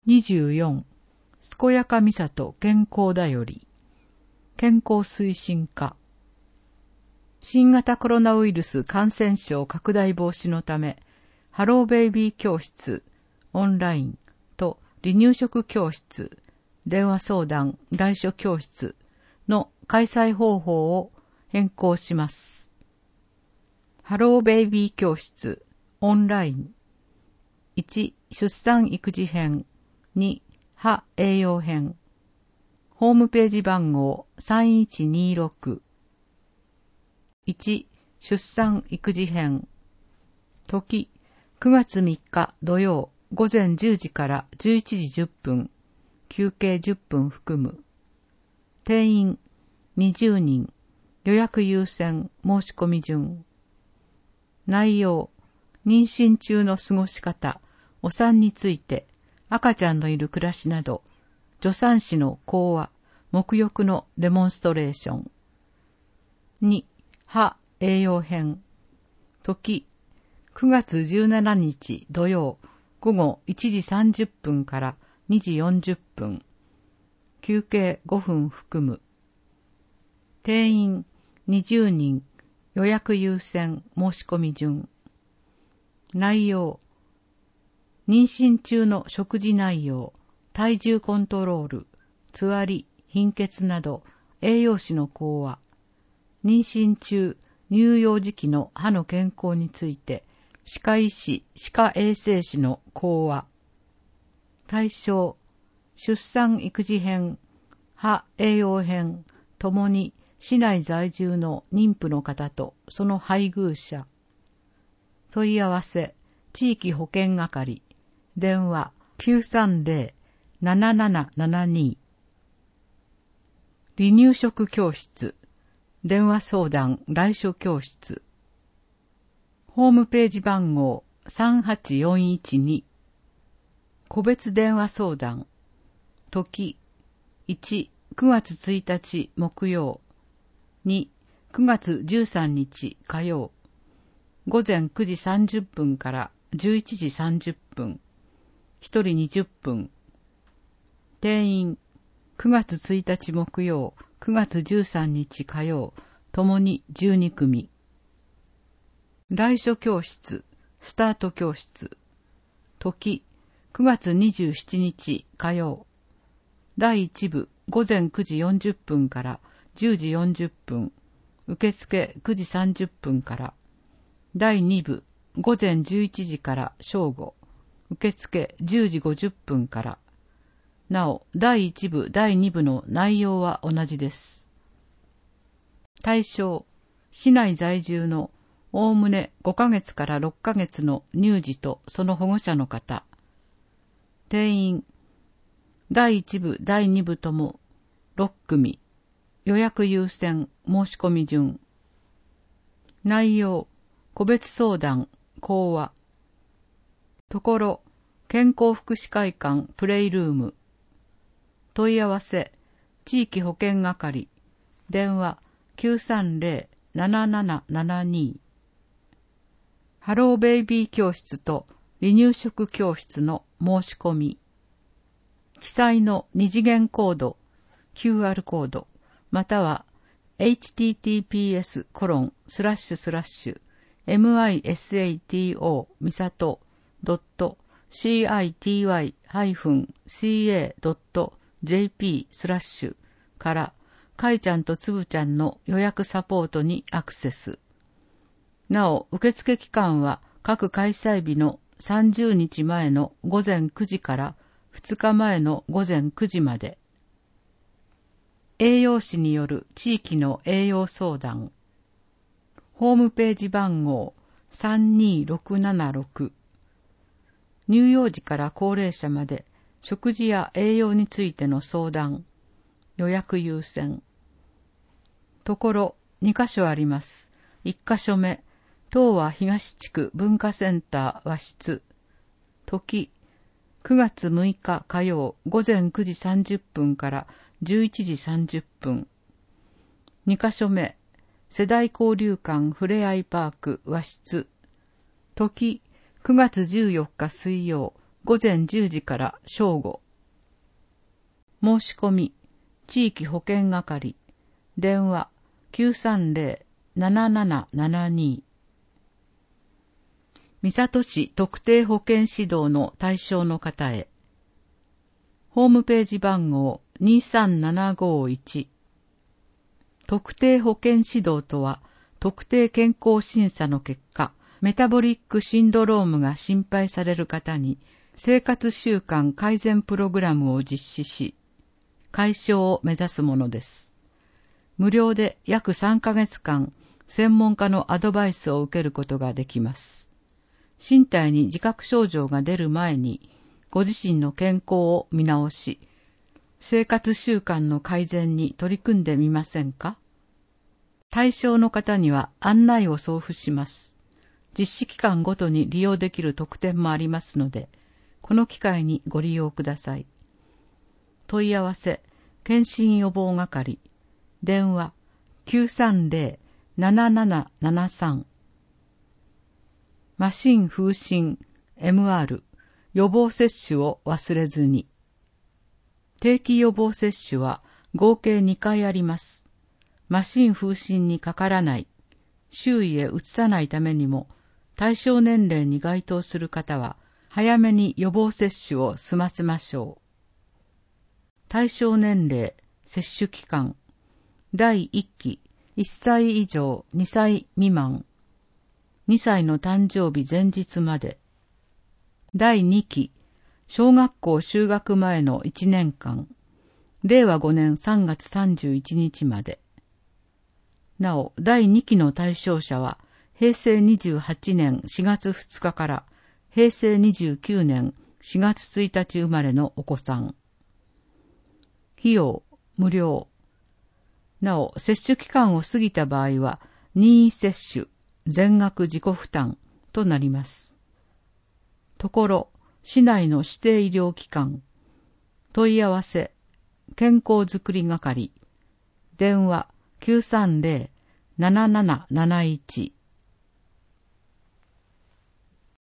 24、健やかみさと健康だより、健康推進課。新型コロナウイルス感染症拡大防止のため、ハローベイビー教室、オンラインと離乳食教室、電話相談、来所教室の開催方法を変更します。ハローベイビー教室、オンライン。1、出産育児編。2、歯栄養編。ホームページ番号3126。1、出産育児編。時、9月3日土曜午前10時から11時10分。休憩10分含む。定員20人。予約優先申し込み順。内容、妊娠中の過ごし方、お産について、赤ちゃんのいる暮らしなど、助産師の講話、沐浴のデモンストレーション。2、歯栄養編。時、9月17日土曜午後1時30分から2時40分。休憩5分含む。定員20人。予約優先申し込み順。内容、妊娠中の食事内容、体重コントロール、つわり、貧血など栄養士の講話、妊娠中、乳幼児期の歯の健康について、歯科医師、歯科衛生士の講話。対象、出産育児編、歯栄養編、ともに市内在住の妊婦の方とその配偶者。問い合わせ、地域保健係。電話 930-7772。離乳食教室。電話相談来所教室。ホームページ番号38412。個別電話相談。時1、9月1日木曜。2、9月13日火曜。午前9時30分から11時30分。1人20分。定員、9月1日木曜、9月13日火曜、ともに12組。来所教室、スタート教室。時、9月27日火曜。第1部、午前9時40分から10時40分。受付9時30分から。第2部、午前11時から正午。受付10時50分から。なお、第1部、第2部の内容は同じです。対象、市内在住のおおむね5ヶ月から6ヶ月の乳児とその保護者の方。定員、第1部、第2部とも6組。予約優先、申し込み順。内容、個別相談、講話。ところ、健康福祉会館プレイルーム。問い合わせ、地域保健係。電話 930-7772。ハローベイビー教室と離乳食教室の申し込み。記載の二次元コード、QR コード、または https://misato.city-ca.jp/ からかいちゃんとつぶちゃんの予約サポートにアクセス。なお、受付期間は各開催日の30日前の午前9時から2日前の午前9時まで。栄養士による地域の栄養相談。ホームページ番号32676。乳幼児から高齢者まで食事や栄養についての相談。予約優先。ところ2カ所あります。1カ所目、東和東地区文化センター和室。時、9月6日火曜午前9時30分から11時30分。2カ所目、世代交流館ふれあいパーク和室。時、9月14日水曜午前10時から正午。申し込み、地域保健係、電話 930-7772。三郷市特定保健指導の対象の方へ。ホームページ番号23751。特定保健指導とは、特定健康審査の結果、メタボリックシンドロームが心配される方に、生活習慣改善プログラムを実施し、解消を目指すものです。無料で約3ヶ月間、専門家のアドバイスを受けることができます。身体に自覚症状が出る前に、ご自身の健康を見直し、生活習慣の改善に取り組んでみませんか？対象の方には案内を送付します。実施期間ごとに利用できる特典もありますので、この機会にご利用ください。問い合わせ、検診予防係、電話 930-7773。マシン風疹 MR 予防接種を忘れずに。定期予防接種は合計2回あります。マシン風疹にかからない、周囲へ移さないためにも、対象年齢に該当する方は、早めに予防接種を済ませましょう。対象年齢、接種期間、第1期、1歳以上2歳未満、2歳の誕生日前日まで。第2期、小学校就学前の1年間、令和5年3月31日まで。なお、第2期の対象者は、平成28年4月2日から平成29年4月1日生まれのお子さん。費用、無料。なお、接種期間を過ぎた場合は、任意接種、全額自己負担となります。ところ、市内の指定医療機関、問い合わせ、健康づくり係、電話 930-7771